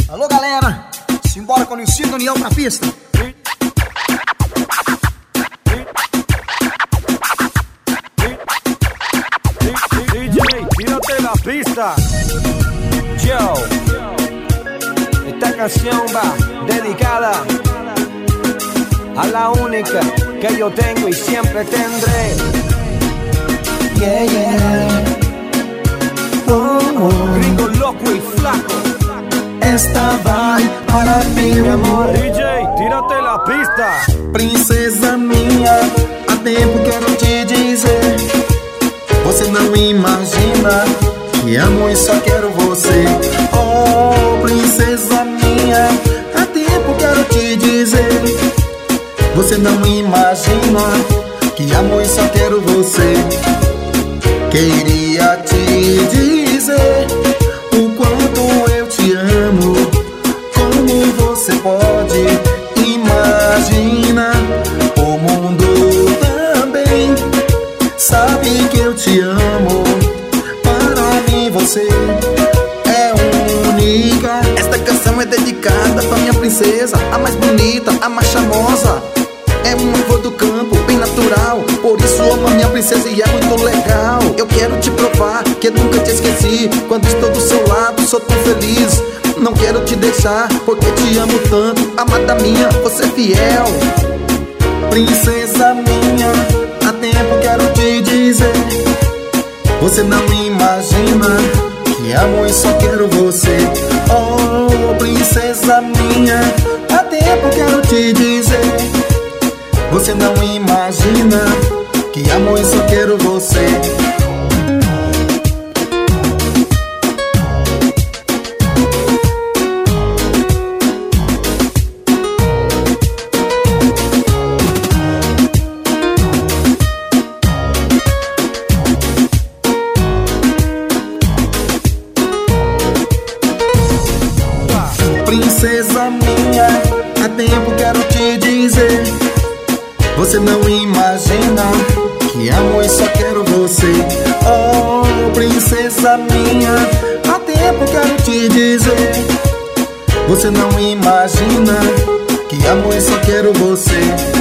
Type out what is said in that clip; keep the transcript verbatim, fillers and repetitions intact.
Alô, galera, simbora com o Nilcino Daniel pra pista. D J, tírate la pista. Yo, esta canción va dedicada a la única que yo tengo y siempre tendré. Yeah, yeah. Oh, oh. Gringo loco y flaco. Esta vai para mim, Mi amor, D J, tírate la pista. Princesa minha, há tempo quero te dizer. Você não imagina que amo e só quero você. Oh, princesa minha, há tempo quero te dizer. Você não imagina que amo e só quero você. Queria te dizer o quanto eu te amo. Como você pode imaginar? O mundo também sabe que eu te amo. Para mim você é única. Esta canção é dedicada pra minha princesa, a mais bonita, a mais charmosa. É uma flor do campo, bem natural. Por isso amo a minha princesa e é muito legal. Eu quero te provar que eu nunca te esqueci. Quando estou do seu lado sou tão feliz. Não quero te deixar porque te amo tanto. Amada minha, você é fiel. Princesa minha, há tempo quero te dizer. Você não imagina que amo e só quero você. Oh, princesa minha, há tempo quero te dizer. Você não imagina que amo e só quero você. Princesa minha, há tempo quero te dizer. Você não imagina que amo e só quero você. Oh, princesa minha, há tempo quero te dizer. Você não imagina que amo e só quero você.